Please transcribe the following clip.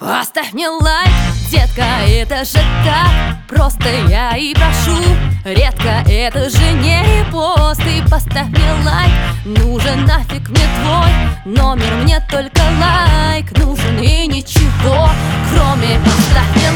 Поставь мне лайк, детка, это же так просто, я и прошу. Редко, это же не репост. И поставь мне лайк, нужен нафиг мне твой номер, мне только лайк нужен и ничего кроме. Поставь мне